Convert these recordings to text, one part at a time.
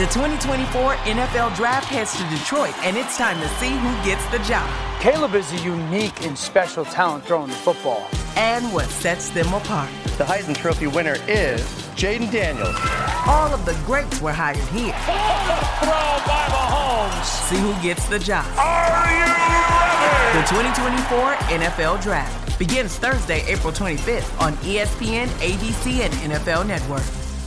The 2024 NFL Draft heads to Detroit, and it's time to see who gets the job. Caleb is a unique and special talent throwing the football. And what sets them apart. The Heisman Trophy winner is Jaden Daniels. All of the greats were hired here. Throw by Mahomes. See who gets the job. Are you ready? The 2024 NFL Draft begins Thursday, April 25th on ESPN, ABC, and NFL Network.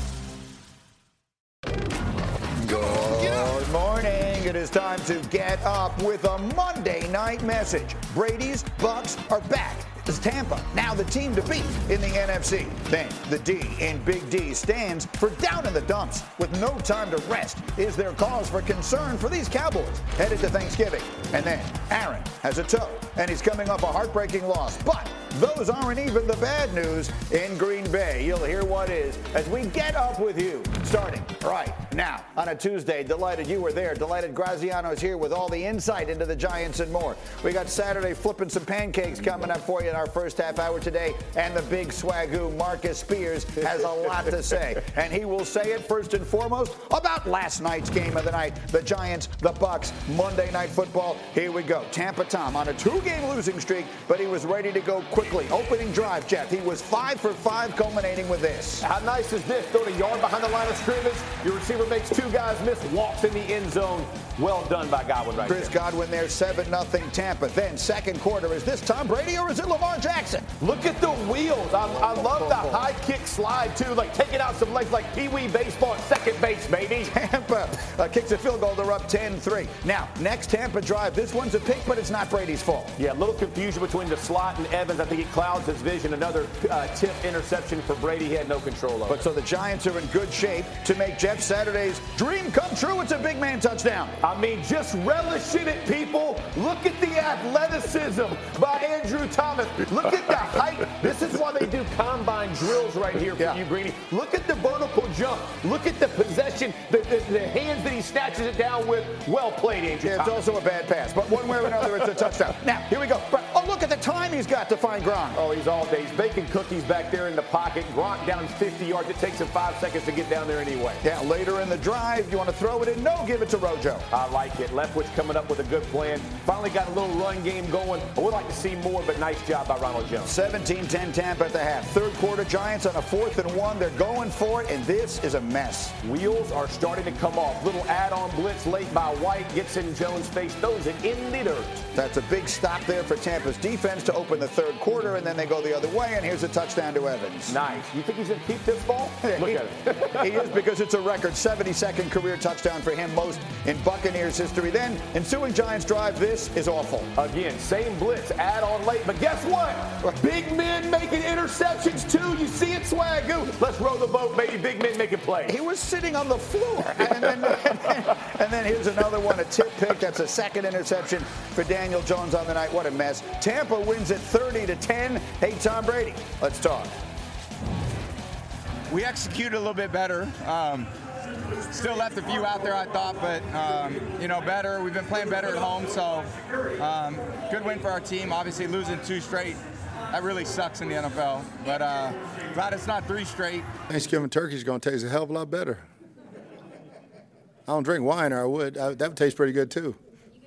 Good morning. It is time to get up with a Monday night message. Brady's Bucks are back. It's Tampa, now the team to beat in the NFC. Then the D in Big D stands for down in the dumps with no time to rest. Is there cause for concern for these Cowboys headed to Thanksgiving? And then Aaron has a toe, and he's coming off a heartbreaking loss. But those aren't even the bad news in Green Bay. You'll hear what is as we get up with you, starting right now on a Tuesday. Delighted you were there. Delighted Graziano's here with all the insight into the Giants and more. We got Saturday flipping some pancakes coming up for you in our first half hour today. And the big swagoo, Marcus Spears, has a lot to say. And he will say it first and foremost about last night's game of the night. The Giants, the Bucks, Monday Night Football. Here we go. Tampa Tom on a 2-game losing streak, but he was ready to go quickly. Opening drive, Jeff. He was 5 for 5, culminating with this. How nice is this? Throw a yard behind the line of scrimmage. Your receiver makes 2 guys miss, walks in the end zone. Well done by Godwin right Chris there. Godwin there, 7-0 Tampa. Then second quarter, is this Tom Brady or is it Lamar Jackson? Look at the wheels. I love the high kick slide, too. Like taking out some legs like Pee Wee baseball at second base, baby. Tampa kicks a field goal. They're up 10-3. Now, next Tampa drive. This one's a pick, but it's not Brady's fault. Yeah, a little confusion between the slot and Evans. I think it clouds his vision. Another tip interception for Brady. He had no control of it. But so the Giants are in good shape to make Jeff Saturday's dream come true. It's a big man touchdown. I mean, just relish in it, people. Look at the athleticism by Andrew Thomas. Look at the height. This is why they do combine drills right here for you, Greeny. Look at the vertical jump. Look at the possession, the hands that he snatches it down with. Well played, Andrew Thomas. It's also a bad pass, but one way or another, it's a touchdown. Now, here we go. Oh, look at the time he's got to find Gronk. Oh, he's all day. He's baking cookies back there in the pocket. Gronk down 50 yards. It takes him 5 seconds to get down there anyway. Yeah, later in the drive, you want to throw it in? No, give it to Rojo. I like it. Leftwich coming up with a good plan. Finally got a little run game going. I would like to see more, but nice job by Ronald Jones. 17-10 Tampa at the half. Third quarter, Giants on a 4th and 1. They're going for it, and this is a mess. Wheels are starting to come off. Little add-on blitz late by White. Gets in Jones' face. Throws it in the dirt. That's a big stop there for Tampa's defense to open the third quarter, and then they go the other way, and here's a touchdown to Evans. Nice. You think he's going to keep this ball? Look at it. He is, because it's a record 72nd career touchdown for him, most in Buccaneers history. Then, ensuing Giants drive, this is awful. Again, same blitz, add on late, but guess what? Big men making interceptions too. You see it, Swagoo. Let's row the boat, baby. Big men making plays. He was sitting on the floor. And then here's another one, a tip pick. That's a second interception for Daniel Jones on the night. What a mess. Tampa wins it 30-10. Hey, Tom Brady, let's talk. We executed a little bit better. Still left a few out there, I thought, but, better. We've been playing better at home, so good win for our team. Obviously, losing 2 straight, that really sucks in the NFL. But glad it's not 3 straight. Thanksgiving turkey's going to taste a hell of a lot better. I don't drink wine, or I would. That would taste pretty good, too.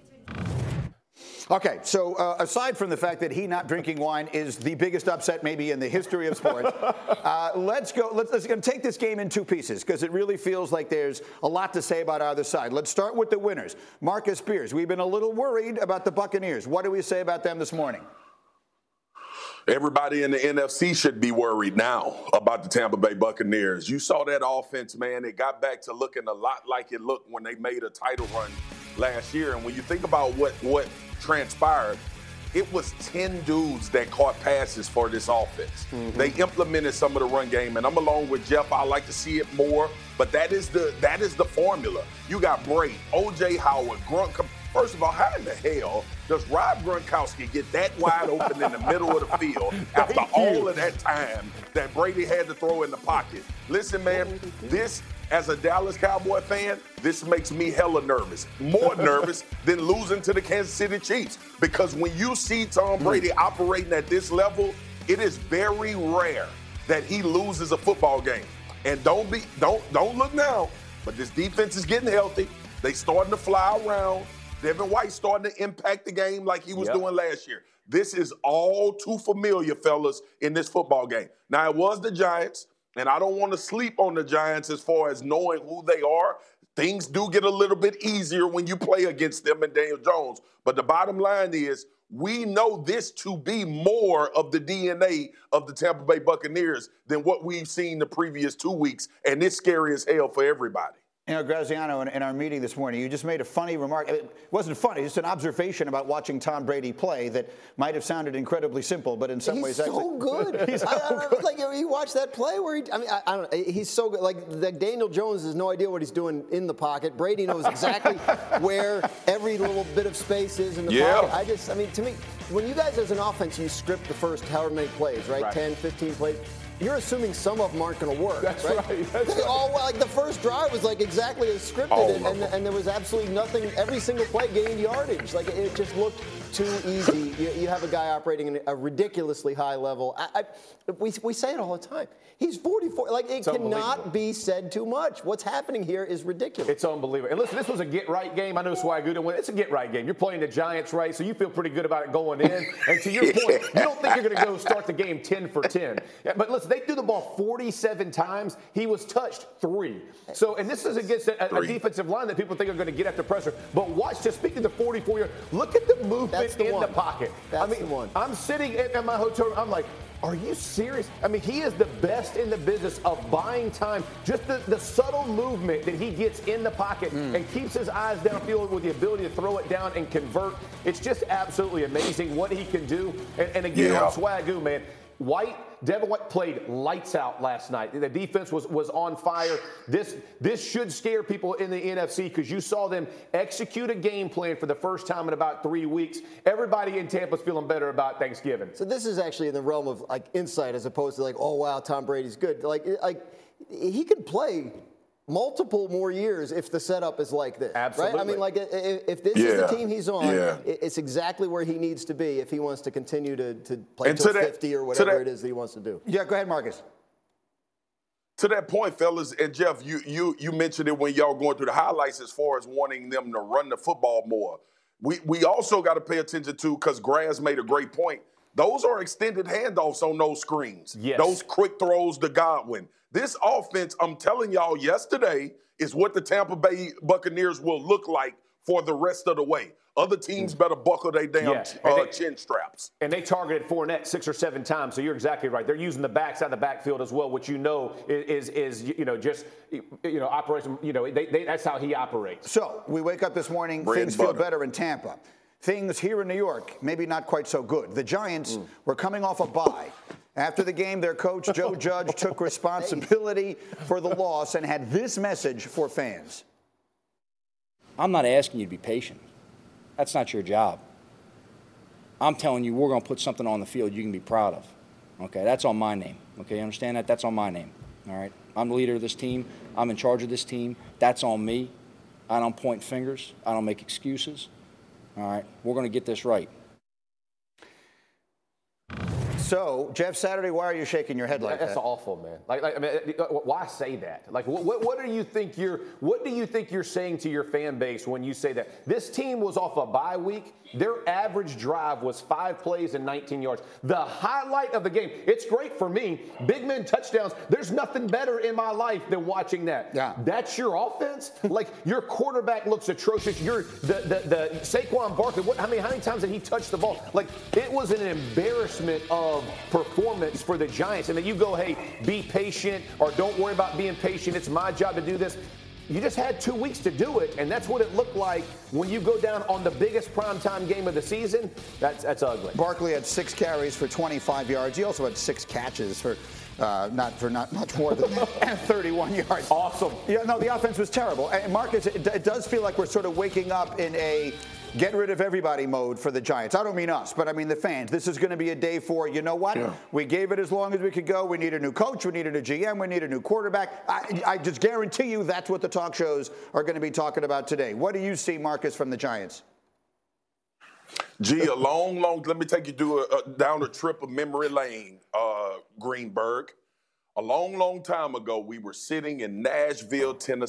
Okay, so aside from the fact that he not drinking wine is the biggest upset maybe in the history of sports, let's take this game in 2 pieces because it really feels like there's a lot to say about either side. Let's start with the winners. Marcus Spears, we've been a little worried about the Buccaneers. What do we say about them this morning? Everybody in the NFC should be worried now about the Tampa Bay Buccaneers. You saw that offense, man. It got back to looking a lot like it looked when they made a title run last year. And when you think about what transpired, it was 10 dudes that caught passes for this offense. Mm-hmm. They implemented some of the run game, and I'm along with Jeff. I like to see it more, but that is the formula. You got Bray, O.J. Howard, Gronk. First of all, how in the hell does Rob Gronkowski get that wide open in the middle of the field after all of that time that Brady had to throw in the pocket? Listen, man, this, as a Dallas Cowboy fan, this makes me hella nervous. More nervous than losing to the Kansas City Chiefs. Because when you see Tom Brady operating at this level, it is very rare that he loses a football game. And don't look now. But this defense is getting healthy. They starting to fly around. Devin White starting to impact the game like he was doing last year. This is all too familiar, fellas, in this football game. Now, it was the Giants, and I don't want to sleep on the Giants as far as knowing who they are. Things do get a little bit easier when you play against them and Daniel Jones. But the bottom line is, we know this to be more of the DNA of the Tampa Bay Buccaneers than what we've seen the previous 2 weeks, and it's scary as hell for everybody. You know, Graziano, in our meeting this morning, you just made a funny remark. It wasn't funny, just an observation about watching Tom Brady play that might have sounded incredibly simple, but in some ways, he's so good. He's so good. Like, you watch that play where I don't know, he's so good. Like Daniel Jones has no idea what he's doing in the pocket. Brady knows exactly where every little bit of space is in the pocket. To me, when you guys as an offense, you script the first however many plays, right? 10, 15 plays. You're assuming some of them aren't going to work. That's right. They all, like, the first drive was like exactly as scripted, and there was absolutely nothing. Every single play gained yardage. Like, it just looked too easy. You have a guy operating at a ridiculously high level. We say it all the time. He's 44. Like, it cannot be said too much. What's happening here is ridiculous. It's unbelievable. And listen, this was a get-right game. I know Swagoo didn't win. It's a get-right game. You're playing the Giants, right? So you feel pretty good about it going in. And to your point, you don't think you're going to go start the game 10 for 10. Yeah, but listen, they threw the ball 47 times. He was touched 3. So, and this is against a defensive line that people think are going to get after pressure. But watch, just speaking to 44-yard, look at the movement in the pocket. That's the one. I'm sitting at my hotel room. I'm like, are you serious? I mean, he is the best in the business of buying time. Just the subtle movement that he gets in the pocket and keeps his eyes downfield with the ability to throw it down and convert. It's just absolutely amazing what he can do. And again, on Swagoo, man, Devin White played lights out last night. The defense was on fire. This should scare people in the NFC because you saw them execute a game plan for the first time in about 3 weeks. Everybody in Tampa's feeling better about Thanksgiving. So this is actually in the realm of like insight as opposed to like, oh wow, Tom Brady's good. Like he could play multiple more years if the setup is like this. Absolutely. Right? I mean, like, if this is the team he's on, it's exactly where he needs to be if he wants to continue to play until 50 or whatever it is that he wants to do. Yeah, go ahead, Marcus. To that point, fellas, and Jeff, you mentioned it when y'all going through the highlights as far as wanting them to run the football more. We also got to pay attention to, because Graz made a great point, those are extended handoffs on those screens. Yes. Those quick throws to Godwin. This offense, I'm telling y'all yesterday, is what the Tampa Bay Buccaneers will look like for the rest of the way. Other teams better buckle their damn chin straps. And they targeted Fournette 6 or 7 times, so you're exactly right. They're using the backs out of the backfield as well, which is operation. That's how he operates. So we wake up this morning, things feel better in Tampa. Things here in New York, maybe not quite so good. The Giants were coming off a bye. After the game, their coach, Joe Judge, took responsibility for the loss and had this message for fans. I'm not asking you to be patient. That's not your job. I'm telling you, we're going to put something on the field you can be proud of. Okay, that's on my name. Okay, you understand that? That's on my name. All right? I'm the leader of this team. I'm in charge of this team. That's on me. I don't point fingers. I don't make excuses. All right? We're going to get this right. So, Jeff Saturday, why are you shaking your head like that? That's awful, man. Why say that? Like, what do you think you're saying to your fan base when you say that? This team was off a bye week. Their average drive was 5 plays and 19 yards. The highlight of the game. It's great for me. Big men touchdowns. There's nothing better in my life than watching that. Yeah. That's your offense? Like, your quarterback looks atrocious. You're the Saquon Barkley. How many times did he touch the ball? Like, it was an embarrassment of performance for the Giants. And then you go, hey, be patient, or don't worry about being patient. It's my job to do this. You just had 2 weeks to do it, and that's what it looked like when you go down on the biggest primetime game of the season. That's ugly. Barkley had 6 carries for 25 yards. He also had 6 catches for not much more than 31 yards. Awesome. Yeah, no, the offense was terrible. And Marcus, it does feel like we're sort of waking up in a get rid of everybody mode for the Giants. I don't mean us, but I mean the fans. This is going to be a day for, you know what? Yeah. We gave it as long as we could go. We need a new coach. We need a new GM. We need a new quarterback. I just guarantee you that's what the talk shows are going to be talking about today. What do you see, Marcus, from the Giants? Gee, let me take you down a trip of memory lane, Greenberg. A long time ago, we were sitting in Nashville, Tennessee.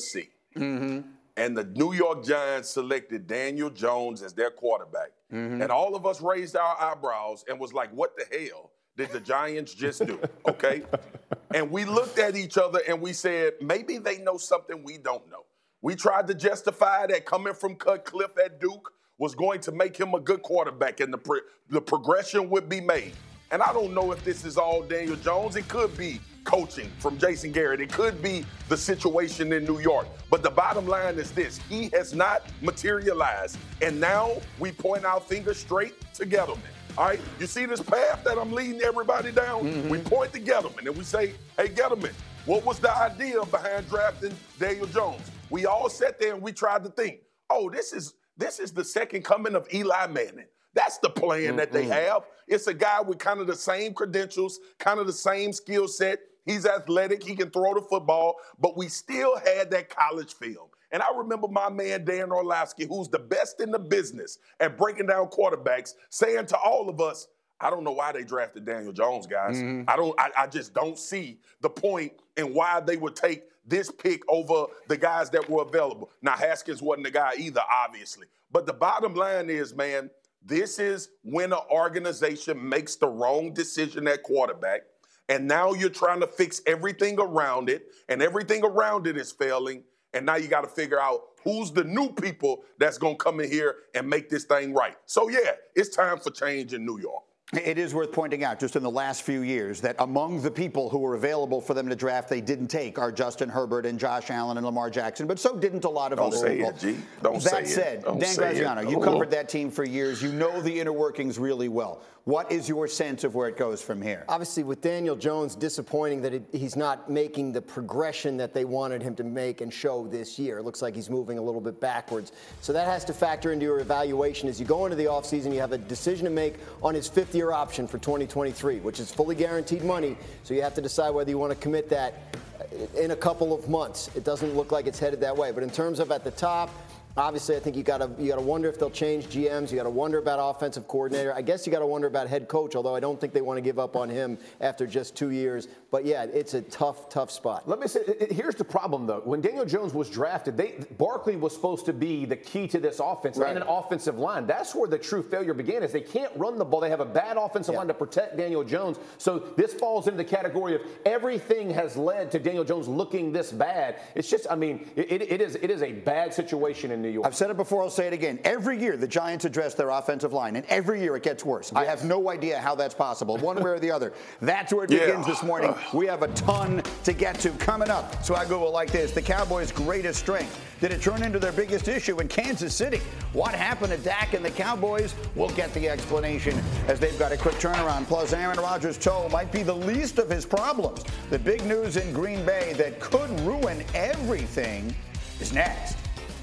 Mm-hmm. And the New York Giants selected Daniel Jones as their quarterback. Mm-hmm. And all of us raised our eyebrows and was like, what the hell did the Giants just do? Okay? And we looked at each other and we said, maybe they know something we don't know. We tried to justify that coming from Cutcliffe at Duke was going to make him a good quarterback and the progression would be made. And I don't know if this is all Daniel Jones. It could be coaching from Jason Garrett. It could be the situation in New York. But the bottom line is this. He has not materialized. And now we point our finger straight to Gettleman. All right? You see this path that I'm leading everybody down? Mm-hmm. We point to Gettleman and we say, hey, Gettleman, what was the idea behind drafting Daniel Jones? We all sat there and we tried to think, oh, this is the second coming of Eli Manning. That's the plan that they have. It's a guy with kind of the same credentials, kind of the same skill set. He's athletic. He can throw the football. But we still had that college film. And I remember my man, Dan Orlovsky, who's the best in the business at breaking down quarterbacks, saying to all of us, I don't know why they drafted Daniel Jones, guys. Mm-hmm. I just don't see the point in why they would take this pick over the guys that were available. Now, Haskins wasn't the guy either, obviously. But the bottom line is, man, this is when an organization makes the wrong decision at quarterback, and now you're trying to fix everything around it, and everything around it is failing, and now you got to figure out who's the new people that's going to come in here and make this thing right. So, yeah, it's time for change in New York. It is worth pointing out, just in the last few years, that among the people who were available for them to draft they didn't take are Justin Herbert and Josh Allen and Lamar Jackson, but so didn't a lot of other people. Don't say it, G. Don't say it. That said, Dan Graziano, you covered that team for years. You know the inner workings really well. What is your sense of where it goes from here? Obviously, with Daniel Jones, disappointing that he's not making the progression that they wanted him to make and show this year. It looks like he's moving a little bit backwards. So that has to factor into your evaluation. As you go into the offseason, you have a decision to make on his fifth-year option for 2023, which is fully guaranteed money. So you have to decide whether you want to commit that in a couple of months. It doesn't look like it's headed that way. But in terms of at the top, obviously, I think you got to wonder if they'll change GMs. You got to wonder about offensive coordinator. I guess you got to wonder about head coach, although I don't think they want to give up on him after just 2 years. But, yeah, it's a tough spot. Let me say, here's the problem, though. When Daniel Jones was drafted, Barkley was supposed to be the key to this offense and an offensive line. That's where the true failure began, is they can't run the ball. They have a bad offensive line to protect Daniel Jones. So this falls into the category of everything has led to Daniel Jones looking this bad. It's just, I mean, it is a bad situation in New York. I've said it before, I'll say it again. Every year the Giants address their offensive line, and every year it gets worse. Yes. I have no idea how that's possible, one way or the other. That's where it begins this morning. We have a ton to get to coming up. So I go like this. The Cowboys' greatest strength. Did it turn into their biggest issue in Kansas City? What happened to Dak and the Cowboys? We'll get the explanation as they've got a quick turnaround. Plus, Aaron Rodgers' toe might be the least of his problems. The big news in Green Bay that could ruin everything is next.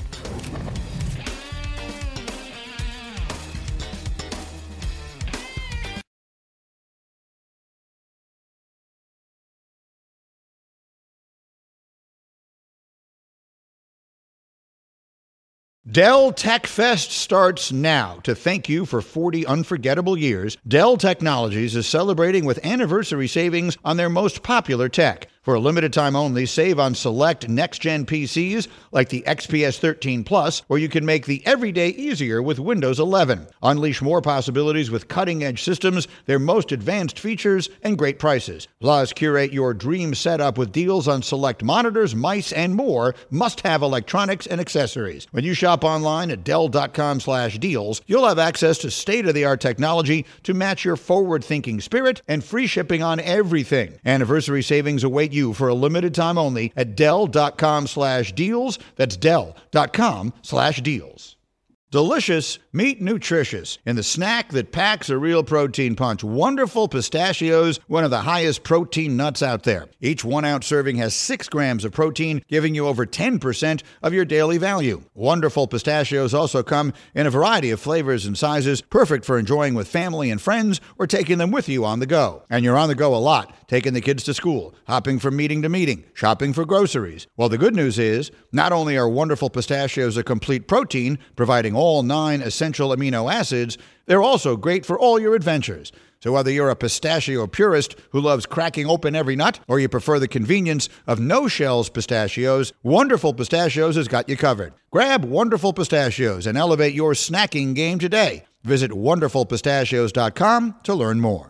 Dell Tech Fest starts now. To thank you for 40 unforgettable years, Dell Technologies is celebrating with anniversary savings on their most popular tech. For a limited time only, save on select next-gen PCs like the XPS 13 Plus, where you can make the everyday easier with Windows 11. Unleash more possibilities with cutting-edge systems, their most advanced features, and great prices. Plus, curate your dream setup with deals on select monitors, mice, and more must-have electronics and accessories. When you shop online at Dell.com/deals, you'll have access to state-of-the-art technology to match your forward-thinking spirit and free shipping on everything. Anniversary savings await you for a limited time only at Dell.com/deals. That's Dell.com/deals. Delicious, meet nutritious in the snack that packs a real protein punch. Wonderful Pistachios, one of the highest protein nuts out there. Each 1 ounce serving has 6 grams of protein, giving you over 10% of your daily value. Wonderful Pistachios also come in a variety of flavors and sizes, perfect for enjoying with family and friends or taking them with you on the go. And you're on the go a lot, taking the kids to school, hopping from meeting to meeting, shopping for groceries. Well, the good news is, not only are Wonderful Pistachios a complete protein, providing all 9 essential amino acids, they're also great for all your adventures. So whether you're a pistachio purist who loves cracking open every nut, or you prefer the convenience of no-shells pistachios, Wonderful Pistachios has got you covered. Grab Wonderful Pistachios and elevate your snacking game today. Visit wonderfulpistachios.com to learn more.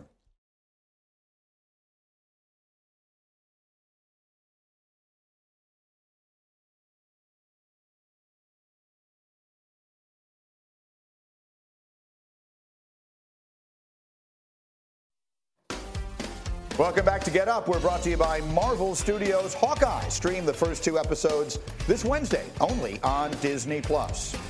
Welcome back to Get Up. We're brought to you by Marvel Studios Hawkeye. Stream the first 2 episodes this Wednesday, only on Disney+. All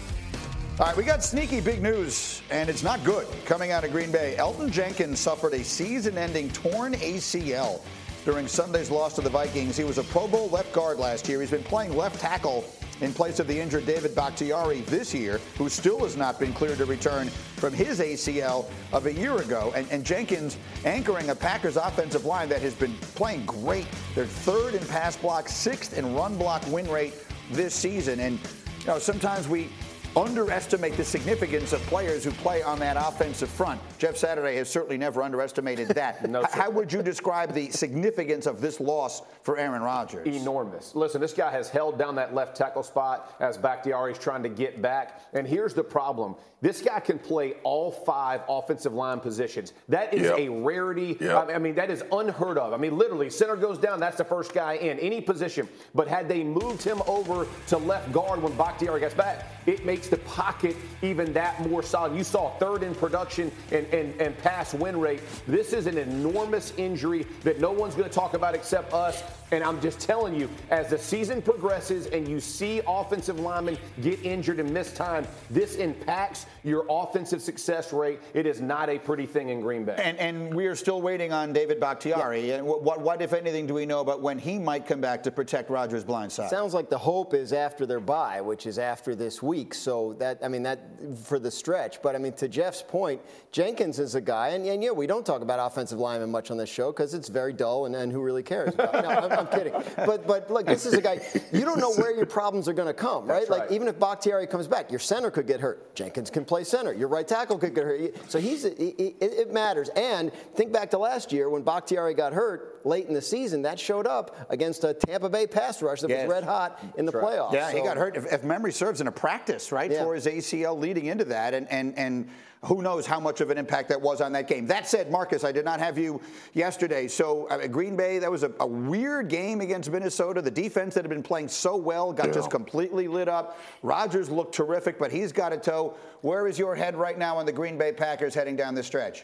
right, we got sneaky big news, and it's not good. Coming out of Green Bay, Elgton Jenkins suffered a season-ending torn ACL during Sunday's loss to the Vikings. He was a Pro Bowl left guard last year. He's been playing left tackle in place of the injured David Bakhtiari this year, who still has not been cleared to return from his ACL of a year ago. And Jenkins anchoring a Packers offensive line that has been playing great. They're 3rd in pass block, 6th in run block win rate this season. And sometimes we underestimate the significance of players who play on that offensive front. Jeff Saturday has certainly never underestimated that. No, how would you describe the significance of this loss for Aaron Rodgers? Enormous. Listen, this guy has held down that left tackle spot as Bakhtiari is trying to get back. And here's the problem. This guy can play all 5 offensive line positions. That is a rarity. I mean, that is unheard of. I mean, literally, center goes down, that's the first guy in any position. But had they moved him over to left guard when Bakhtiari gets back, it makes the pocket even that more solid. You saw 3rd in production and pass win rate. This is an enormous injury that no one's going to talk about except us. And I'm just telling you, as the season progresses and you see offensive linemen get injured and miss time, this impacts your offensive success rate. It is not a pretty thing in Green Bay. And we are still waiting on David Bakhtiari. And what, if anything, do we know about when he might come back to protect Rodgers' blind side? Sounds like the hope is after their bye, which is after this week. So that for the stretch. But I mean, to Jeff's point, Jenkins is a guy, and we don't talk about offensive linemen much on this show because it's very dull, and who really cares about it? No, I'm kidding. But look, this is a guy, you don't know where your problems are going to come, right? That's like, even if Bakhtiari comes back, your center could get hurt. Jenkins can play center. Your right tackle could get hurt. So it matters. And think back to last year when Bakhtiari got hurt late in the season. That showed up against a Tampa Bay pass rush that was red hot in the playoffs. Yeah, he got hurt, if memory serves, in a practice, right, for his ACL leading into that. And who knows how much of an impact that was on that game. That said, Marcus, I did not have you yesterday. So Green Bay, that was a weird game against Minnesota. The defense that had been playing so well got just completely lit up. Rodgers looked terrific, but he's got a toe. Where is your head right now on the Green Bay Packers heading down the stretch?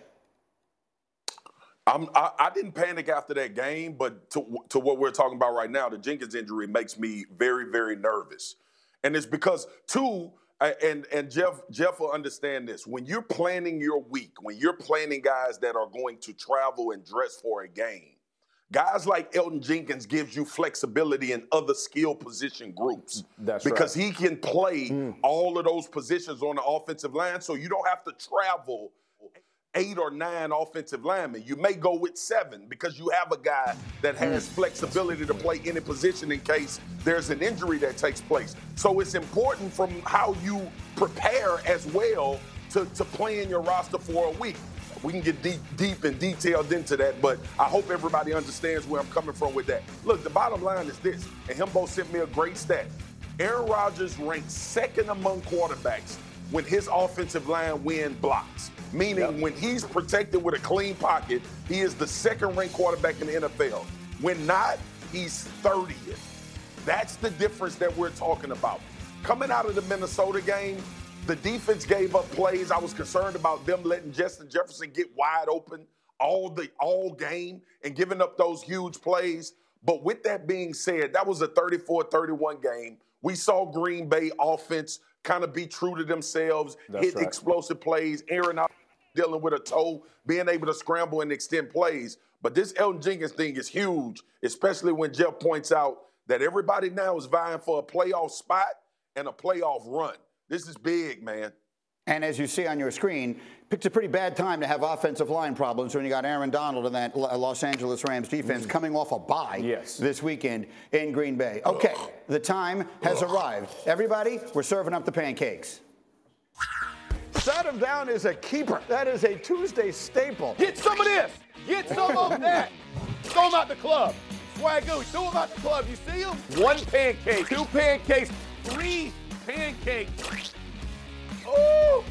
I didn't panic after that game, but to what we're talking about right now, the Jenkins injury makes me very, very nervous. And it's because, and Jeff will understand this. When you're planning your week, when you're planning guys that are going to travel and dress for a game, guys like Elgton Jenkins gives you flexibility in other skill position groups. Because he can play all of those positions on the offensive line, so you don't have to travel 8 or 9 offensive linemen. You may go with 7 because you have a guy that has flexibility to play any position in case there's an injury that takes place. So it's important from how you prepare as well to plan your roster for a week. We can get deep and detailed into that, but I hope everybody understands where I'm coming from with that. Look, the bottom line is this, and Himbo sent me a great stat. Aaron Rodgers ranks 2nd among quarterbacks when his offensive line win blocks. Meaning when he's protected with a clean pocket, he is the 2nd-ranked quarterback in the NFL. When not, he's 30th. That's the difference that we're talking about. Coming out of the Minnesota game, the defense gave up plays. I was concerned about them letting Justin Jefferson get wide open all game and giving up those huge plays. But with that being said, that was a 34-31 game. We saw Green Bay offense kind of be true to themselves, hit explosive plays. Aaron dealing with a toe, being able to scramble and extend plays. But this Elgton Jenkins thing is huge, especially when Jeff points out that everybody now is vying for a playoff spot and a playoff run. This is big, man. And as you see on your screen, picked a pretty bad time to have offensive line problems when you got Aaron Donald and that Los Angeles Rams defense coming off a bye this weekend in Green Bay. Okay, the time has arrived. Everybody, we're serving up the pancakes. Sat him down is a keeper. That is a Tuesday staple. Get some of this. Get some of that. Throw him out the club. Swagoo, throw him out the club. You see him? 1 pancake, 2 pancakes, 3 pancakes. Ooh.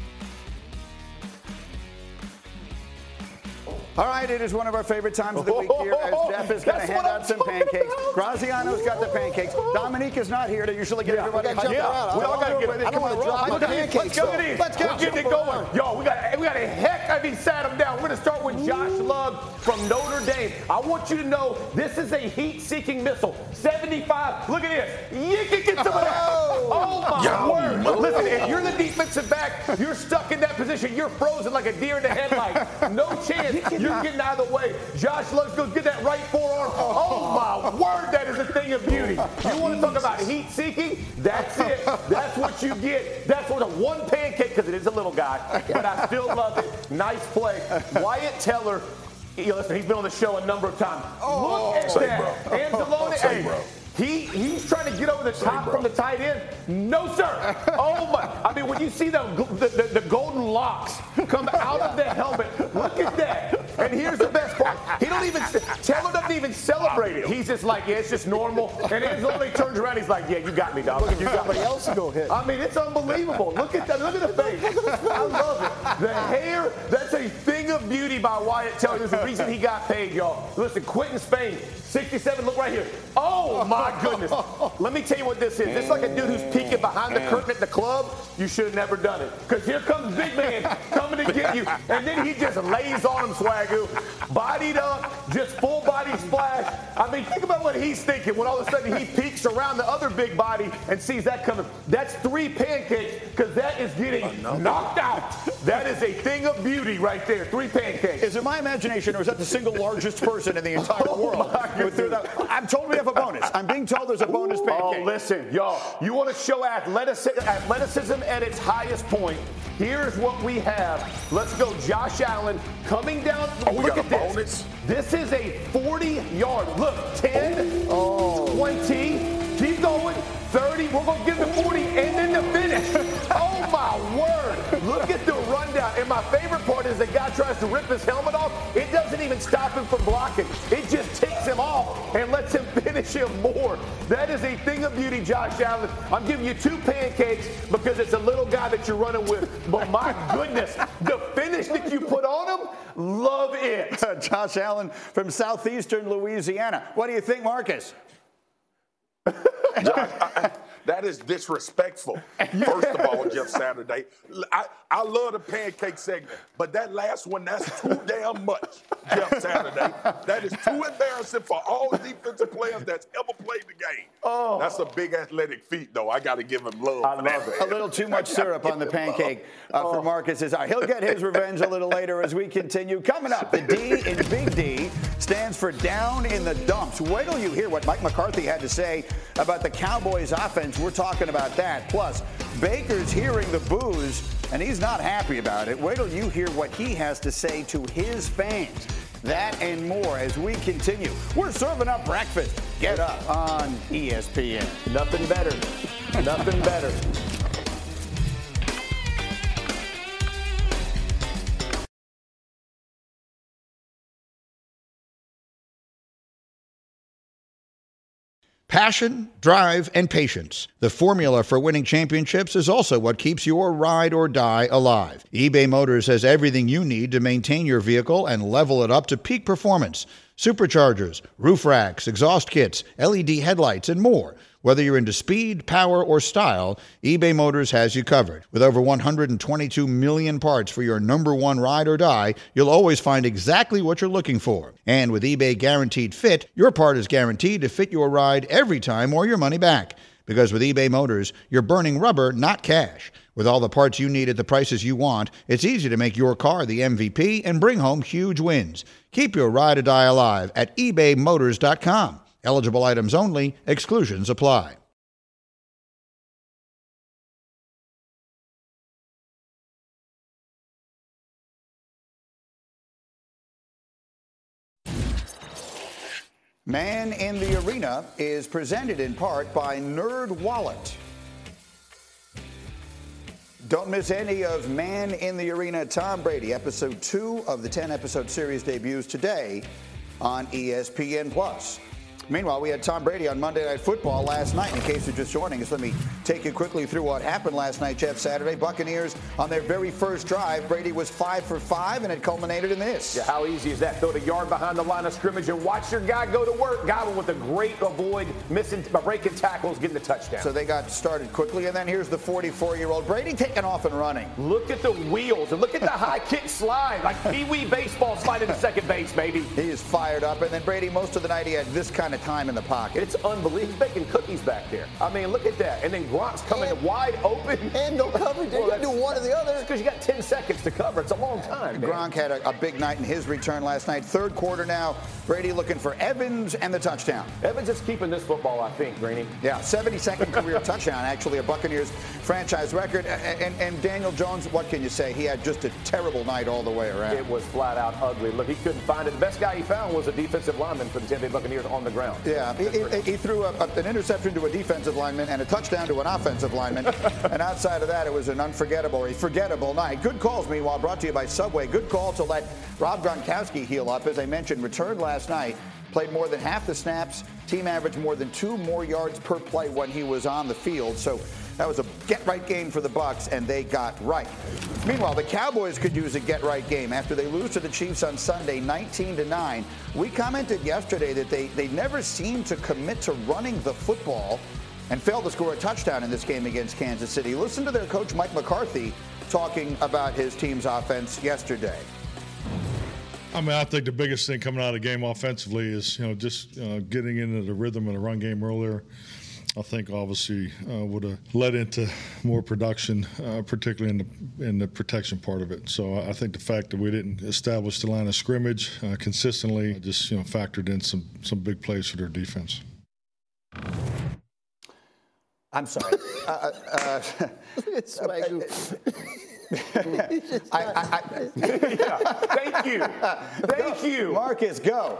All right, it is one of our favorite times of the week here as Jeff is going to hand out some pancakes. Graziano's got the pancakes. Dominique is not here to usually get everybody hyped up. We all got to get it. I don't want to drop my pancakes. Let's get it going. Yo, we got a heck of he sat him down. We're going to start with Josh Lugg from Notre Dame. I want you to know this is a heat-seeking missile. 75. Look at this. You can get some of that. Oh, my word. Listen, if you're the defensive back, you're stuck in that position. You're frozen like a deer in the headlight. No chance. You're getting out of the way. Josh Lugg's going to get that right forearm. Oh, my word, that is a thing of beauty. You want to talk about heat-seeking? That's it. That's what you get. That's what a 1 pancake, because it is a little guy, but I still love it. Nice play. Wyatt Teller, listen, he's been on the show a number of times. Look at that. Anzalone, he's trying to get over the top from the tight end. No, sir. Oh, my. I mean, when you see the golden locks come out of the helmet, look at that. And here's the best part. Teller doesn't even celebrate it. He's just like, yeah, it's just normal. And Anzalone turns around, he's like, yeah, you got me, dog. You got somebody else to go hit. I mean, it's unbelievable. Look at that. Look at the face. I love it. The hair, that's a thing of beauty by Wyatt Teller. There's a reason he got paid, y'all. Listen, Quentin Spain, 67, look right here. Oh, my goodness. Let me tell you what this is. This is like a dude who's peeking behind the curtain at the club. You should have never done it. Because here comes big man coming to get you. And then he just lays on him, Swagoo. Bodied up, just full body splash. I mean, think about what he's thinking when all of a sudden he peeks around the other big body and sees that coming. That's 3 pancakes because that is getting knocked out. That is a thing of beauty right there. 3 pancakes. Is it my imagination or is that the single largest person in the entire world? I'm told we have a bonus. I'm being told there's a bonus pancake. Oh, listen, y'all. You want to show athleticism at its highest point. Here's what we have. Let's go, Josh Allen coming down. Look at this. Bonus. This is a 40-yard. Look, 10, 20, keep going, 30. We're going to give the 40 and then the finish. Oh, my word. Look at the rundown. And my favorite part is the guy tries to rip his helmet off. It doesn't even stop him from blocking. It just takes him off and lets him finish him more. That is a thing of beauty, Josh Allen. I'm giving you 2 pancakes because it's a little guy that you're running with. But my goodness, the finish that you put on him, love it. Josh Allen from southeastern Louisiana. What do you think, Marcus? That is disrespectful. First of all, Jeff Saturday, I love the pancake segment, but that last one, that's too damn much, Jeff Saturday. That is too embarrassing for all defensive players that's ever played the game. Oh. That's a big athletic feat, though. I got to give him love. I love it. A little too much syrup on the pancake for Marcus. He'll get his revenge a little later as we continue. Coming up, the D in Big D stands for down in the dumps. Wait till you hear what Mike McCarthy had to say about the Cowboys offense. We're talking about that. Plus, Baker's hearing the boos, and he's not happy about it. Wait till you hear what he has to say to his fans. That and more as we continue. We're serving up breakfast. Get up on ESPN. Nothing better. Nothing better. Passion, drive, and patience. The formula for winning championships is also what keeps your ride or die alive. eBay Motors has everything you need to maintain your vehicle and level it up to peak performance. Superchargers, roof racks, exhaust kits, LED headlights, and more. Whether you're into speed, power, or style, eBay Motors has you covered. With over 122 million parts for your number one ride or die, you'll always find exactly what you're looking for. And with eBay Guaranteed Fit, your part is guaranteed to fit your ride every time or your money back. Because with eBay Motors, you're burning rubber, not cash. With all the parts you need at the prices you want, it's easy to make your car the MVP and bring home huge wins. Keep your ride or die alive at ebaymotors.com. Eligible items only. Exclusions apply. Man in the Arena is presented in part by NerdWallet. Don't miss any of Man in the Arena Tom Brady. Episode 2 of the 10-episode series debuts today on ESPN+. Meanwhile, we had Tom Brady on Monday Night Football last night. In case you're just joining us, let me take you quickly through what happened last night, Jeff. Saturday, Buccaneers on their very first drive. Brady was 5 for 5, and it culminated in this. Yeah, how easy is that? Throw it a yard behind the line of scrimmage and watch your guy go to work. Godwin with a great avoid, breaking tackles, getting the touchdown. So they got started quickly, and then here's the 44-year-old Brady taking off and running. Look at the wheels, and look at the high kick slide, like Pee-wee baseball sliding to second base, baby. He is fired up, and then Brady, most of the night, he had this kind of time in the pocket. It's unbelievable. He's baking cookies back there. I mean, look at that. And then Gronk's coming wide open. And no coverage. You can do one or the other. Because you got 10 seconds to cover. It's a long time, man. Gronk had a big night in his return last night. Third quarter now. Brady looking for Evans and the touchdown. Evans is keeping this football, I think, Greeny. Yeah, 72nd career touchdown, actually, a Buccaneers franchise record. And Daniel Jones, what can you say? He had just a terrible night all the way around. It was flat out ugly. Look, he couldn't find it. The best guy he found was a defensive lineman for the Tampa Bay Buccaneers on the ground. Yeah, he threw an interception to a defensive lineman and a touchdown to an offensive lineman. And outside of that, it was an forgettable night. Good calls, meanwhile, brought to you by Subway. Good call to let Rob Gronkowski heal up. As I mentioned, returned last night, played more than half the snaps, team averaged more than 2 more yards per play when he was on the field. So that was a get-right game for the Bucs, and they got right. Meanwhile, the Cowboys could use a get-right game after they lose to the Chiefs on Sunday, 19-9. We commented yesterday that they never seemed to commit to running the football and failed to score a touchdown in this game against Kansas City. Listen to their coach, Mike McCarthy, talking about his team's offense yesterday. I mean, I think the biggest thing coming out of the game offensively is, just getting into the rhythm of the run game earlier. I think obviously would have led into more production, particularly in the protection part of it. So I think the fact that we didn't establish the line of scrimmage consistently just factored in some big plays for their defense. I'm sorry. It's Swagoo. Thank you. Marcus, go.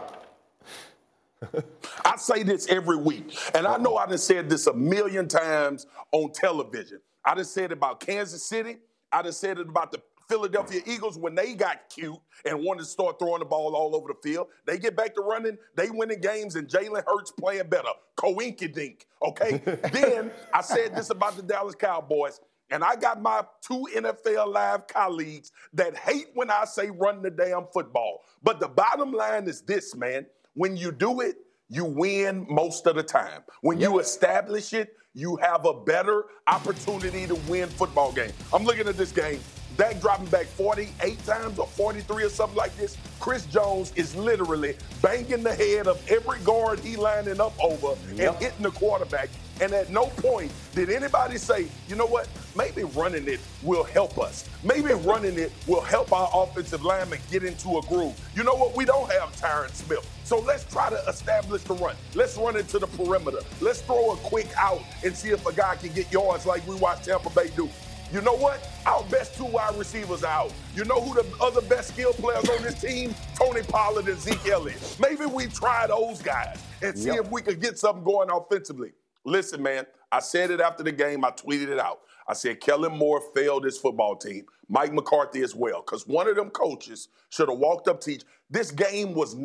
I say this every week, and I know I done said this a million times on television. I done said it about Kansas City. I done said it about the Philadelphia Eagles when they got cute and wanted to start throwing the ball all over the field. They get back to running, they winning games, and Jalen Hurts playing better. Coinkydink, okay? Then I said this about the Dallas Cowboys, and I got my 2 NFL Live colleagues that hate when I say run the damn football. But the bottom line is this, man. When you do it, you win most of the time. When you establish it, you have a better opportunity to win football game. I'm looking at this game. Dak dropping back 48 times or 43 or something like this. Chris Jones is literally banging the head of every guard he lining up over and hitting the quarterback. And at no point did anybody say, you know what, maybe running it will help us. Maybe running it will help our offensive linemen get into a groove. You know what, we don't have Tyron Smith. So let's try to establish the run. Let's run it to the perimeter. Let's throw a quick out and see if a guy can get yards like we watched Tampa Bay do. You know what? Our best 2 wide receivers are out. You know who the other best skill players on this team? Tony Pollard and Zeke Elliott. Maybe we try those guys and see if we could get something going offensively. Listen, man, I said it after the game. I tweeted it out. I said Kellen Moore failed his football team. Mike McCarthy as well, because one of them coaches should have walked up to each. This game was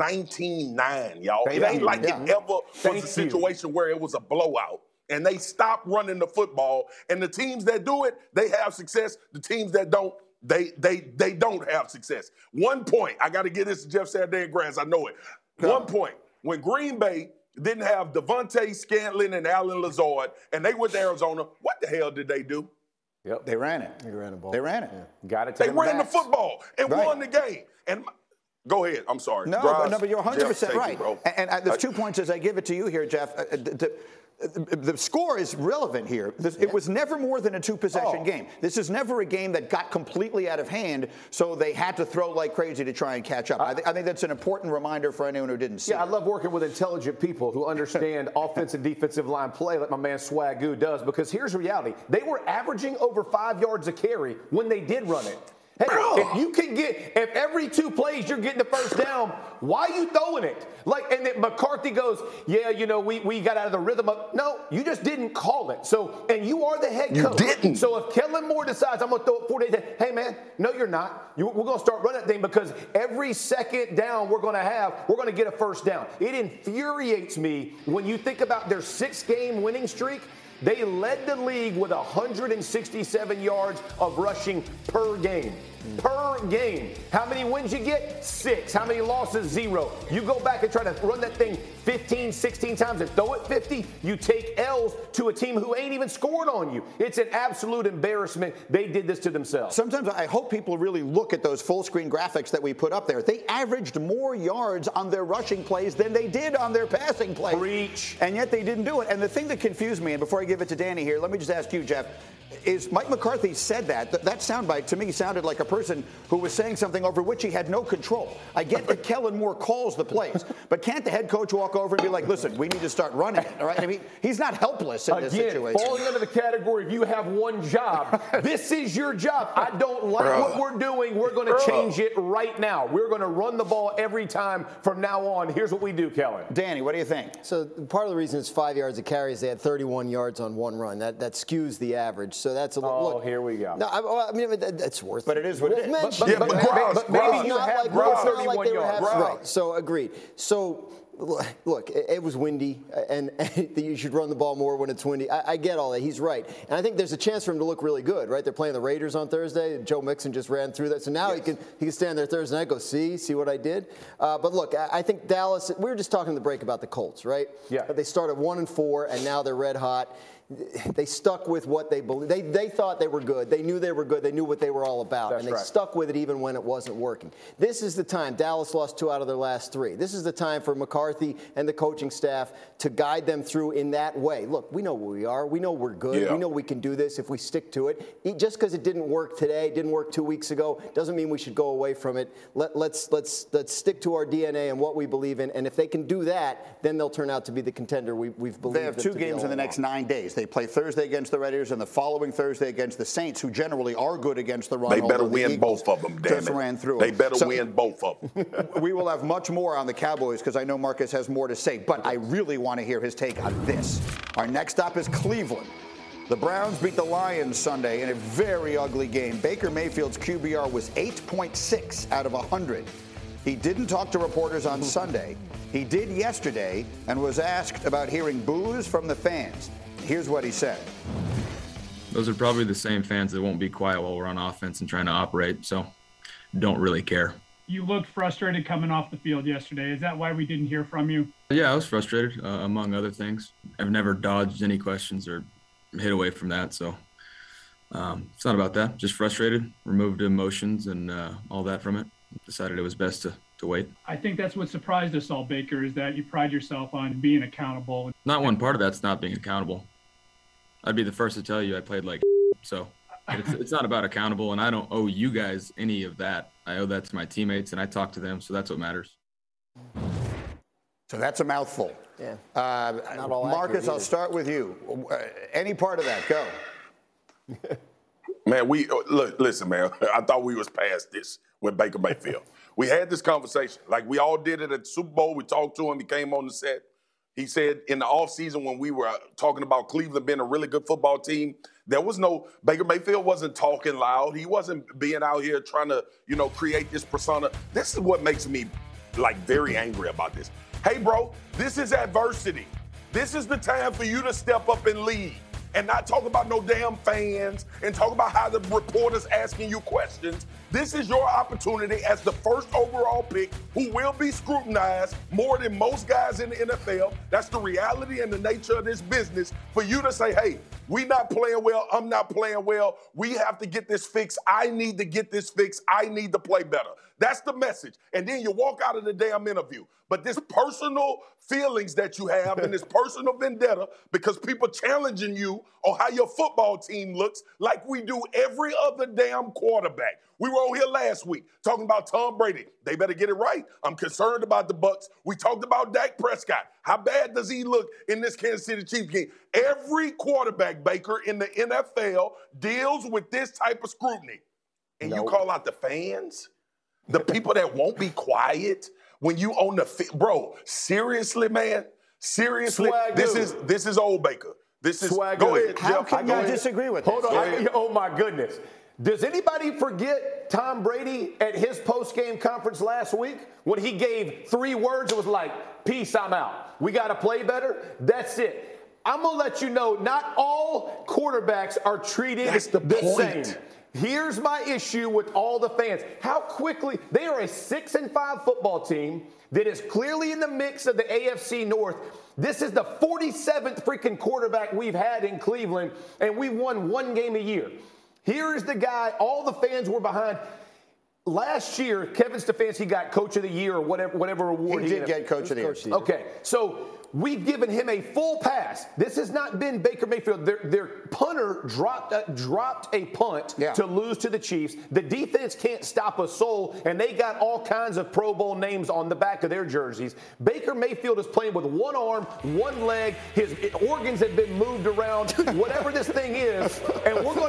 19-9, y'all. It ain't like it ever was a situation where it was a blowout. And they stopped running the football. And the teams that do it, they have success. The teams that don't, they don't have success. 1 point, I got to give this to Jeff Saturday and Grants. I know it. 1 point, when Green Bay didn't have Devontae Scantlin and Alan Lazard, and they went to Arizona, what the hell did they do? Yep, they ran it. They ran the ball. They ran it. Yeah. Got it. They ran the football and won the game. And go ahead. I'm sorry. No, but you're 100% right. And there's 2 points as I give it to you here, Jeff. The score is relevant here. It was never more than a 2-possession game. This is never a game that got completely out of hand, so they had to throw like crazy to try and catch up. I think that's an important reminder for anyone who didn't see it. I love working with intelligent people who understand offensive and defensive line play like my man Swagoo does, because here's the reality. They were averaging over 5 yards a carry when they did run it. Hey, if every 2 plays you're getting the first down, why are you throwing it? And then McCarthy goes, yeah, we got out of the rhythm of. No, you just didn't call it. So, and you are the head coach. You didn't. So if Kellen Moore decides I'm going to throw it 4 days, hey man, no, you're not. We're going to start running that thing because every second down we're going to get a first down. It infuriates me when you think about their 6-game winning streak. They led the league with 167 yards of rushing per game. Per game. How many wins you get? 6. How many losses? 0. You go back and try to run that thing 15, 16 times and throw it 50, you take L's to a team who ain't even scored on you. It's an absolute embarrassment. They did this to themselves. Sometimes I hope people really look at those full screen graphics that we put up there. They averaged more yards on their rushing plays than they did on their passing plays. Preach. And yet they didn't do it. And the thing that confused me, and before I give it to Danny here, let me just ask you, Jeff, is Mike McCarthy said that soundbite to me sounded like a person who was saying something over which he had no control. I get that Kellen Moore calls the plays, but can't the head coach walk over and be like, listen, we need to start running it, all right? I mean, he's not helpless in this situation. Falling under the category of you have one job. This is your job. I don't like what we're doing. We're going to change it right now. We're going to run the ball every time from now on. Here's what we do, Kellen. Danny, what do you think? So part of the reason it's 5 yards of carries, they had 31 yards on one run. That skews the average. So that's a look. Oh, here we go. No, I mean it's worth. But it is what it is. But maybe you have 31 yards. Right. So agreed. So. Look, it was windy, and you should run the ball more when it's windy. I get all that. He's right. And I think there's a chance for him to look really good, right? They're playing the Raiders on Thursday. Joe Mixon just ran through that. So now he can stand there Thursday night and go, see what I did? But look, I think Dallas, we were just talking in the break about the Colts, right? Yeah. They started 1-4, and now they're red hot. They stuck with what they believed. They thought they were good. They knew they were good. They knew what they were all about. That's and they stuck with it even when it wasn't working. This is the time. Dallas lost 2 out of their last 3. This is the time for McCarthy and the coaching staff to guide them through in that way. Look, we know where we are. We know we're good. Yeah. We know we can do this if we stick to it. Just because it didn't work today, didn't work 2 weeks ago, doesn't mean we should go away from it. Let's stick to our DNA and what we believe in. And if they can do that, then they'll turn out to be the contender we've believed. They have 2 games in the next 9 days. They play Thursday against the Raiders and the following Thursday against the Saints, who generally are good against the run. They better win both of them, damn it. Ran through they better win both of them. We will have much more on the Cowboys because I know Marcus has more to say, but I really want to hear his take on this. Our next stop is Cleveland. The Browns beat the Lions Sunday in a very ugly game. Baker Mayfield's QBR was 8.6 out of 100. He didn't talk to reporters on Sunday. He did yesterday and was asked about hearing boos from the fans. Here's what he said. Those are probably the same fans that won't be quiet while we're on offense and trying to operate, so don't really care. You looked frustrated coming off the field yesterday. Is that why we didn't hear from you? Yeah, I was frustrated, among other things. I've never dodged any questions or hid away from that, so it's not about that. Just frustrated, removed emotions and all that from it. Decided it was best to wait. I think that's what surprised us all, Baker, is that you pride yourself on being accountable. Not one part of that's not being accountable. I'd be the first to tell you I played like so. It's not about accountable, and I don't owe you guys any of that. I owe that to my teammates, and I talk to them, so that's what matters. So that's a mouthful. Yeah. Not all Marcus, I'll start with you. Any part of that, go. Man, listen, man. I thought we was past this with Baker Mayfield. We had this conversation. Like we all did it at the Super Bowl. We talked to him. He came on the set. He said in the offseason when we were talking about Cleveland being a really good football team, there was no – Baker Mayfield wasn't talking loud. He wasn't being out here trying to, create this persona. This is what makes me, very angry about this. Hey, bro, this is adversity. This is the time for you to step up and lead and not talk about no damn fans and talk about how the reporters asking you questions. This is your opportunity as the first overall pick who will be scrutinized more than most guys in the NFL. That's the reality and the nature of this business for you to say, hey, we not playing well. I'm not playing well. We have to get this fixed. I need to get this fixed. I need to play better. That's the message. And then you walk out of the damn interview. But this personal feelings that you have and this personal vendetta because people challenging you on how your football team looks like we do every other damn quarterback. We were on here last week talking about Tom Brady. They better get it right. I'm concerned about the Bucs. We talked about Dak Prescott. How bad does he look in this Kansas City Chiefs game? Every quarterback, Baker, in the NFL deals with this type of scrutiny. and you call out the fans, the people that won't be quiet when you on the bro. Seriously, man. Seriously, this is old Baker. This is Swagoo. Go ahead. How Jeff, can you disagree with this? Hold on. Oh my goodness. Does anybody forget Tom Brady at his post-game conference last week when he gave 3 words? It was like, peace, I'm out. We got to play better. That's it. I'm going to let you know, not all quarterbacks are treated the same. Here's my issue with all the fans. How quickly they are a 6-5 football team that is clearly in the mix of the AFC North. This is the 47th freaking quarterback we've had in Cleveland, and we won 1 game a year. Here is the guy all the fans were behind. Last year, Kevin Stefanski got Coach of the Year or whatever award he did get Coach of the Year. Okay, so we've given him a full pass. This has not been Baker Mayfield. Their punter dropped a punt to lose to the Chiefs. The defense can't stop a soul, and they got all kinds of Pro Bowl names on the back of their jerseys. Baker Mayfield is playing with 1 arm, 1 leg. His organs have been moved around. Whatever this thing is, and we're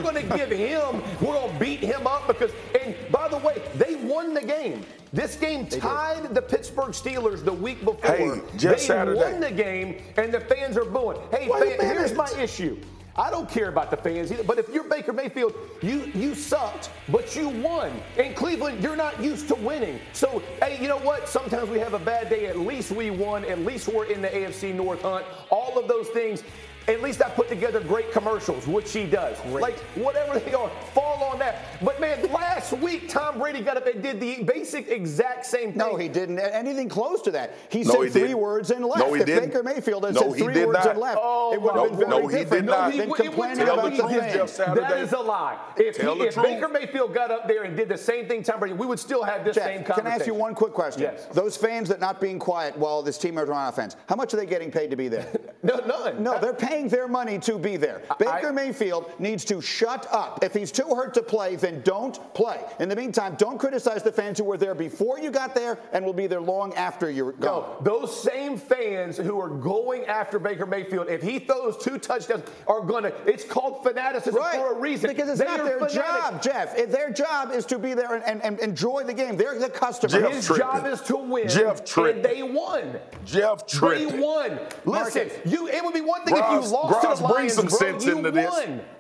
gonna beat him up because. And by the way, they won the game. This game tied the Pittsburgh Steelers the week before. Hey, just Saturday. Won the game, and the fans are booing. Hey, here's my issue. I don't care about the fans either, but if you're Baker Mayfield, you sucked, but you won. In Cleveland, you're not used to winning. So, hey, you know what? Sometimes we have a bad day. At least we won. At least we're in the AFC North hunt. All of those things. At least I put together great commercials, which he does. Great. Like, whatever they are, fall on that. But, man, last week, Tom Brady got up and did the basic exact same thing. No, he didn't. Anything close to that. He said 3 words and left. No, he didn't. Baker Mayfield had said 3 words and left, it would have been very different. No, than complaining about the fans. That is a lie. If Baker Mayfield got up there and did the same thing Tom Brady, we would still have this same conversation. Can I ask you one quick question? Yes. Those fans that not being quiet while this team is on offense, how much are they getting paid to be there? None. No, they're paying their money to be there. Baker Mayfield needs to shut up. If he's too hurt to play, then don't play. In the meantime, don't criticize the fans who were there before you got there and will be there long after you're gone. No, those same fans who are going after Baker Mayfield, if he throws 2 touchdowns, are going to, it's called fanaticism for a reason. Because it's not their job, Jeff. Their job is to be there and enjoy the game. They're the customer. His job is to win. And they won. Jeff tripping. They won. Listen, it would be one thing if you lost to the Lions, some sense into this.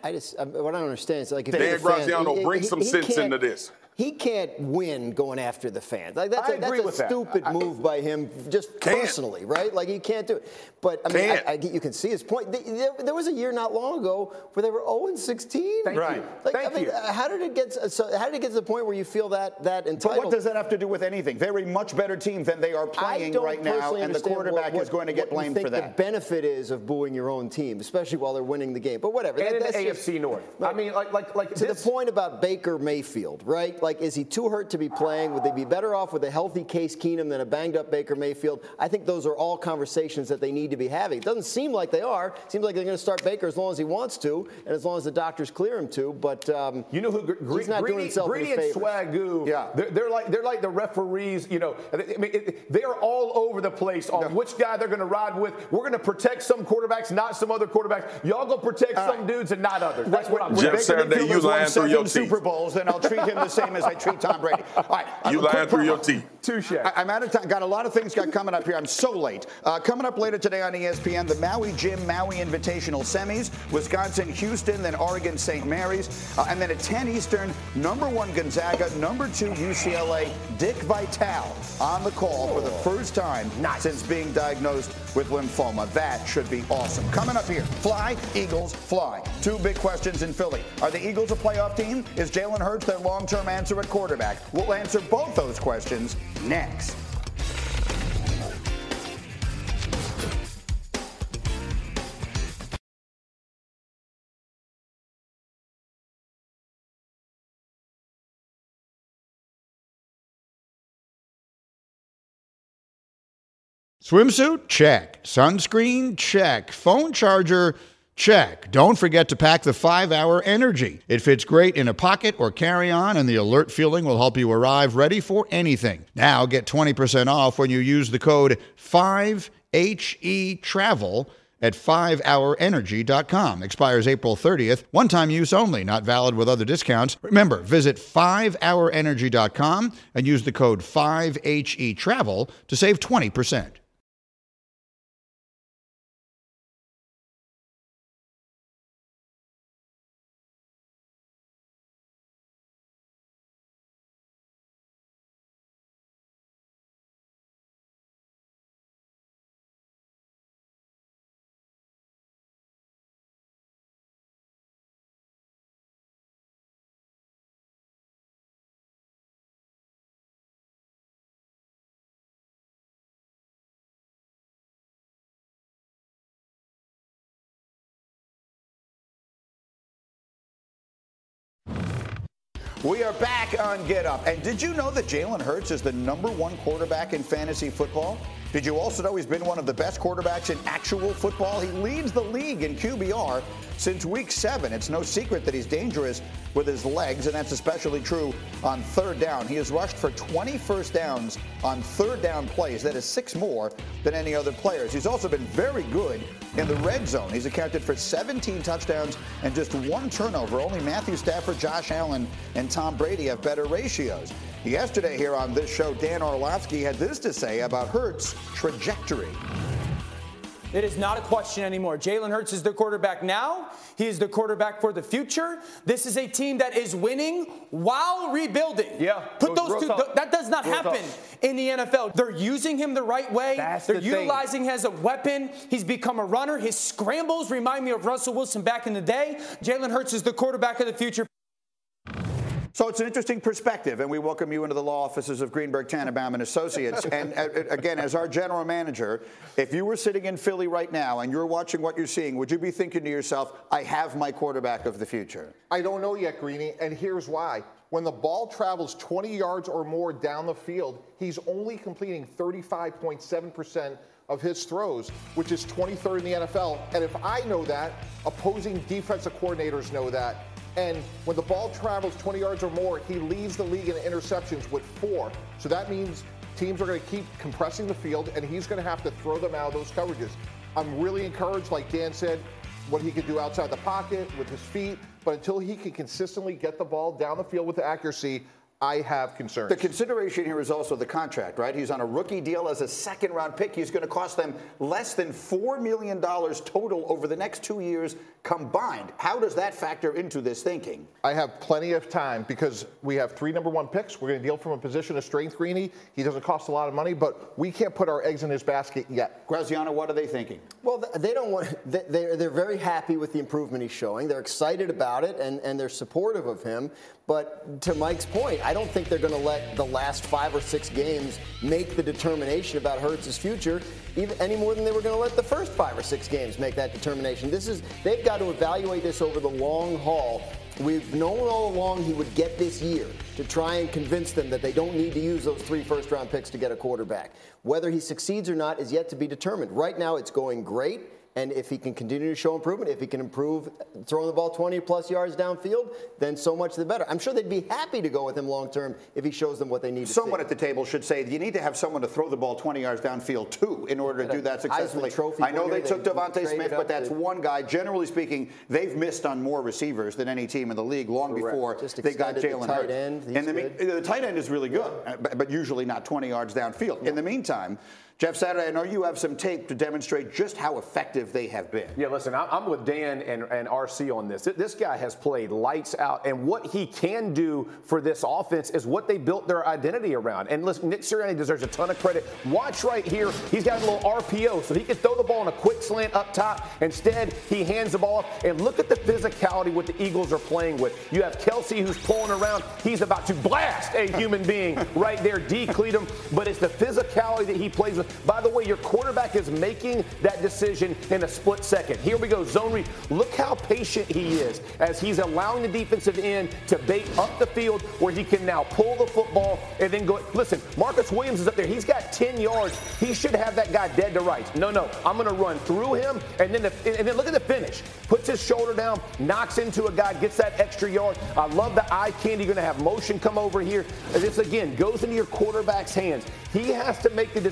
What I don't understand is like if Dan Graziano, bring some sense into this. He can't win going after the fans. Like that's a stupid move by him, just personally, right? Like he can't do it. But I mean, you can see his point. There was a year not long ago where they were 0-16. Right. Thank you. How did it get? How did it get to the point where you feel that entitled? But what does that have to do with anything? They're a much better team than they are playing right now, and the quarterback is going to get blamed for that. The benefit is of booing your own team, especially while they're winning the game. But whatever. And in the AFC North. I mean, like to the point about Baker Mayfield, right? Like, is he too hurt to be playing? Would they be better off with a healthy Case Keenum than a banged-up Baker Mayfield? I think those are all conversations that they need to be having. It doesn't seem like they are. It seems like they're going to start Baker as long as he wants to and as long as the doctors clear him to. But you know who he's not doing himself Greedy any and Swagoo, they're like the referees. You know, I mean, they're all over the place on which guy they're going to ride with. We're going to protect some quarterbacks, not some other quarterbacks. Y'all go protect some dudes and not others. That's what I'm saying. Jeff Saturday, you lying through your teeth. Super Bowls, then I'll treat him the same as I treat Tom Brady. All right, you lying through your teeth. Touche. I'm out of time. Got a lot of things coming up here. I'm so late. Coming up later today on ESPN, the Maui Jim Maui Invitational semis, Wisconsin, Houston, then Oregon, St. Mary's, and then at 10 Eastern, #1 Gonzaga, #2 UCLA, Dick Vitale on the call for the first time since being diagnosed with lymphoma. That should be awesome. Coming up here, fly, Eagles, fly. 2 big questions in Philly. Are the Eagles a playoff team? Is Jalen Hurts their long-term answer at quarterback? We'll answer both those questions next. Swimsuit? Check. Sunscreen? Check. Phone charger? Check. Don't forget to pack the 5-Hour Energy. It fits great in a pocket or carry-on, and the alert feeling will help you arrive ready for anything. Now get 20% off when you use the code 5HETRAVEL at 5hourenergy.com. Expires April 30th. One-time use only, not valid with other discounts. Remember, visit 5hourenergy.com and use the code 5HETRAVEL to save 20%. We are back on Get Up. And did you know that Jalen Hurts is the #1 quarterback in fantasy football? Did you also know he's been one of the best quarterbacks in actual football? He leads the league in QBR since week 7. It's no secret that he's dangerous with his legs, and that's especially true on third down. He has rushed for 20 first downs on third down plays. That is 6 more than any other players. He's also been very good in the red zone. He's accounted for 17 touchdowns and just 1 turnover. Only Matthew Stafford, Josh Allen, and Tom Brady have better ratios. Yesterday here on this show, Dan Orlovsky had this to say about Hurts' trajectory. It is not a question anymore. Jalen Hurts is the quarterback now. He is the quarterback for the future. This is a team that is winning while rebuilding. Yeah. Put those two. That does not happen in the NFL. They're using him the right way. They're utilizing him as a weapon. He's become a runner. His scrambles remind me of Russell Wilson back in the day. Jalen Hurts is the quarterback of the future. So it's an interesting perspective, and we welcome you into the law offices of Greenberg, Tannenbaum and Associates. And again, as our general manager, if you were sitting in Philly right now and you're watching what you're seeing, would you be thinking to yourself, I have my quarterback of the future? I don't know yet, Greeny, and here's why. When the ball travels 20 yards or more down the field, he's only completing 35.7% of his throws, which is 23rd in the NFL. And if I know that, opposing defensive coordinators know that. And when the ball travels 20 yards or more, he leads the league in interceptions with 4. So that means teams are going to keep compressing the field, and he's going to have to throw them out of those coverages. I'm really encouraged, like Dan said, what he can do outside the pocket with his feet. But until he can consistently get the ball down the field with accuracy, I have concerns. The consideration here is also the contract, right? He's on a rookie deal as a second-round pick. He's going to cost them less than $4 million total over the next 2 years combined. How does that factor into this thinking? I have plenty of time because we have 3 #1 picks. We're going to deal from a position of strength, Greeny. He doesn't cost a lot of money, but we can't put our eggs in his basket yet. Graziano, what are they thinking? Well, they don't want. They're very happy with the improvement he's showing. They're excited about it, and they're supportive of him. But to Mike's point, I don't think they're going to let the last 5 or 6 games make the determination about Hurts' future any more than they were going to let the first 5 or 6 games make that determination. They've got to evaluate this over the long haul. We've known all along he would get this year to try and convince them that they don't need to use those 3 first-round picks to get a quarterback. Whether he succeeds or not is yet to be determined. Right now, it's going great. And if he can continue to show improvement, if he can improve throwing the ball 20-plus yards downfield, then so much the better. I'm sure they'd be happy to go with him long-term if he shows them what they need to see. Someone at the table should say you need to have someone to throw the ball 20 yards downfield, too, in order to do that successfully. I know they took Devontae Smith, but that's one guy. Generally speaking, they've missed on more receivers than any team in the league long before they got Jalen Hurts. And the tight end is really good, but usually not 20 yards downfield. In the meantime, Jeff Saturday, I know you have some tape to demonstrate just how effective they have been. Yeah, listen, I'm with Dan and RC on this. This guy has played lights out, and what he can do for this offense is what they built their identity around. And listen, Nick Sirianni deserves a ton of credit. Watch right here. He's got a little RPO, so he can throw the ball in a quick slant up top. Instead, he hands the ball off, and look at the physicality what the Eagles are playing with. You have Kelsey who's pulling around. He's about to blast a human being right there, decleat him. But it's the physicality that he plays with. By the way, your quarterback is making that decision in a split second. Here we go, zone read. Look how patient he is as he's allowing the defensive end to bait up the field where he can now pull the football and then go. Listen, Marcus Williams is up there. He's got 10 yards. He should have that guy dead to rights. No, I'm going to run through him, and then look at the finish. Puts his shoulder down, knocks into a guy, gets that extra yard. I love the eye candy. You're going to have motion come over here. And this, again, goes into your quarterback's hands. He has to make the decision.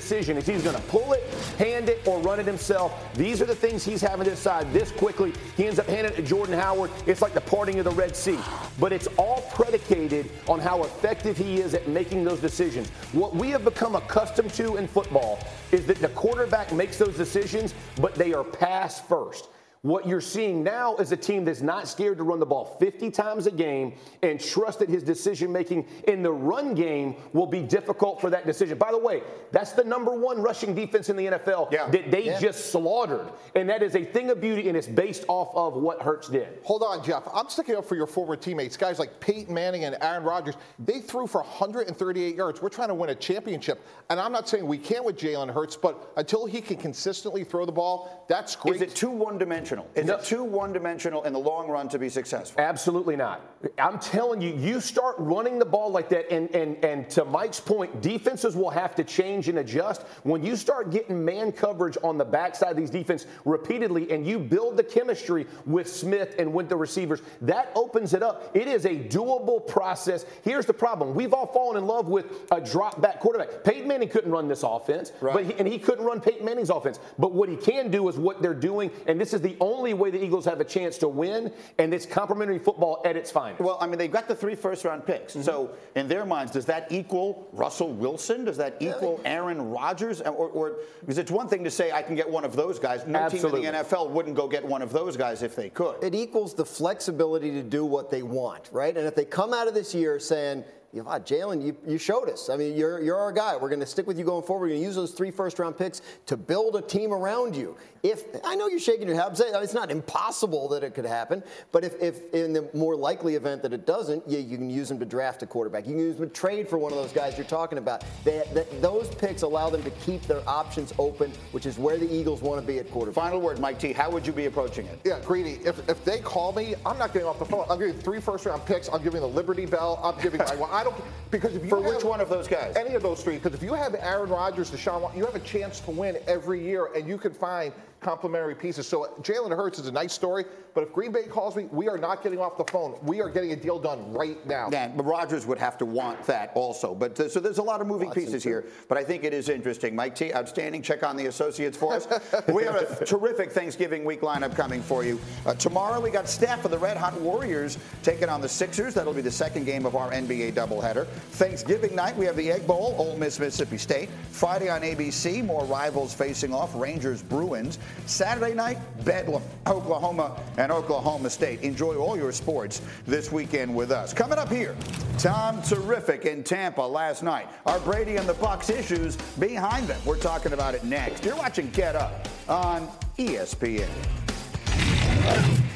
He's either going to pull it, hand it, or run it himself. These are the things he's having to decide this quickly. He ends up handing it to Jordan Howard. It's like the parting of the Red Sea. But it's all predicated on how effective he is at making those decisions. What we have become accustomed to in football is that the quarterback makes those decisions, but they are pass first. What you're seeing now is a team that's not scared to run the ball 50 times a game and trust that his decision-making in the run game will be difficult for that decision. By the way, that's the number one rushing defense in the NFL that they just slaughtered. And that is a thing of beauty, and it's based off of what Hurts did. Hold on, Jeff. I'm sticking up for your former teammates, guys like Peyton Manning and Aaron Rodgers. They threw for 138 yards. We're trying to win a championship. And I'm not saying we can't with Jalen Hurts, but until he can consistently throw the ball, that's great. Is it too one-dimensional? Is it too one-dimensional in the long run to be successful? Absolutely not. I'm telling you, you start running the ball like that, and to Mike's point, defenses will have to change and adjust. When you start getting man coverage on the backside of these defenses repeatedly, and you build the chemistry with Smith and with the receivers, that opens it up. It is a doable process. Here's the problem. We've all fallen in love with a drop-back quarterback. Peyton Manning couldn't run this offense, and he couldn't run Peyton Manning's offense. But what he can do is what they're doing, and this is the only way the Eagles have a chance to win, and it's complementary football at its finest. Well, I mean, they've got the 3 first-round picks. Mm-hmm. So in their minds, does that equal Russell Wilson? Does that equal Aaron Rodgers? Or because it's one thing to say I can get one of those guys. No team in the NFL wouldn't go get one of those guys if they could. It equals the flexibility to do what they want, right? And if they come out of this year saying, Jalen, you showed us. I mean, you're our guy. We're going to stick with you going forward. We're going to use those 3 first-round picks to build a team around you. If I know you're shaking your head, it's not impossible that it could happen. But if in the more likely event that it doesn't, you can use them to draft a quarterback. You can use them to trade for one of those guys you're talking about. Those picks allow them to keep their options open, which is where the Eagles want to be at quarterback. Final word, Mike T. How would you be approaching it? Yeah, Greedy. If they call me, I'm not getting off the phone. I'm giving 3 first-round picks. I'm giving the Liberty Bell. I'm giving I don't because if you for which one of those guys? Any of those 3. Because if you have Aaron Rodgers, Deshaun Watson, you have a chance to win every year, and you can find complementary pieces. So Jalen Hurts is a nice story, but if Green Bay calls me, we are not getting off the phone. We are getting a deal done right now. Yeah, but Rodgers would have to want that also. But so there's a lot of moving pieces here, but I think it is interesting. Mike T, outstanding. Check on the associates for us. We have a terrific Thanksgiving week lineup coming for you. Tomorrow we got Steph of the Red Hot Warriors taking on the Sixers. That'll be the second game of our NBA doubleheader. Thanksgiving night we have the Egg Bowl, Ole Miss, Mississippi State. Friday on ABC, more rivals facing off, Rangers, Bruins. Saturday night, Bedlam, Oklahoma, and Oklahoma State. Enjoy all your sports this weekend with us. Coming up here, Tom Terrific in Tampa last night. Are Brady and the Bucs issues behind them? We're talking about it next. You're watching Get Up on ESPN.